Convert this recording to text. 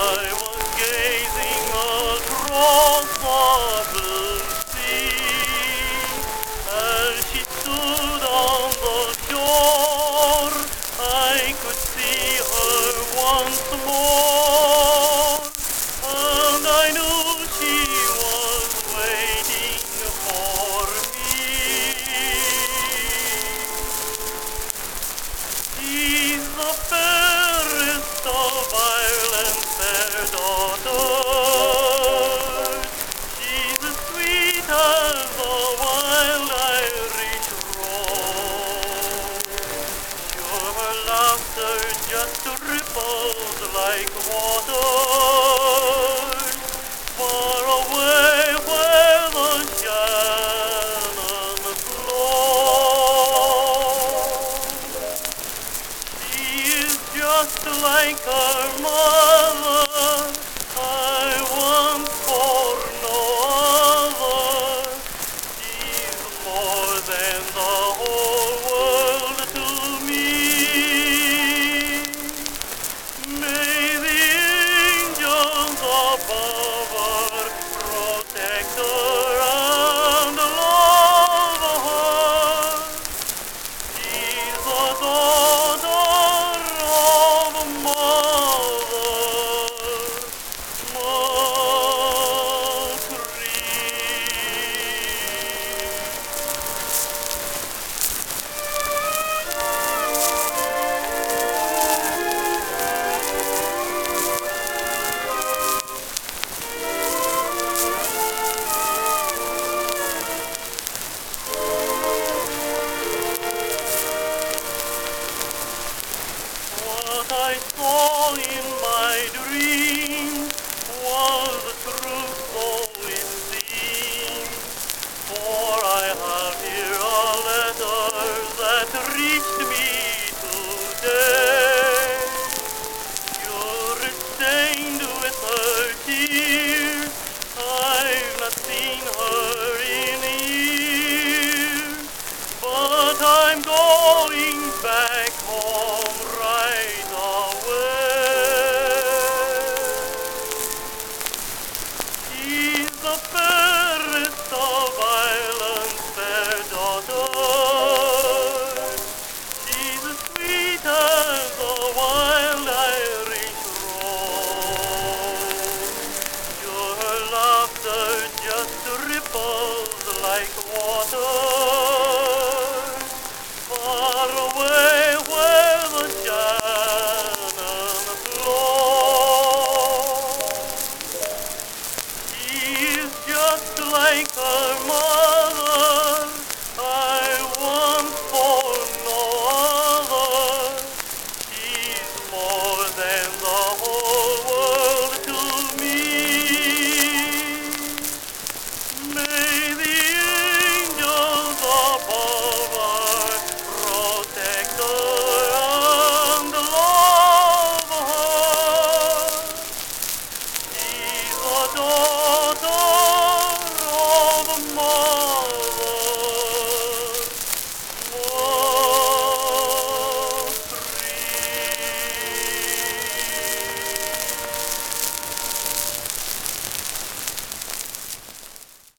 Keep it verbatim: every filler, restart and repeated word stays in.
I was gazing across the blue sea as she stood on the shore. I could see her once more, and I knew she was waiting for me. She's the fairest of Ireland's fair daughters. She's as sweet as the wild Irish rose. Sure, her laughter just ripples like waters far away where the Shannon flows. She is just like her mother.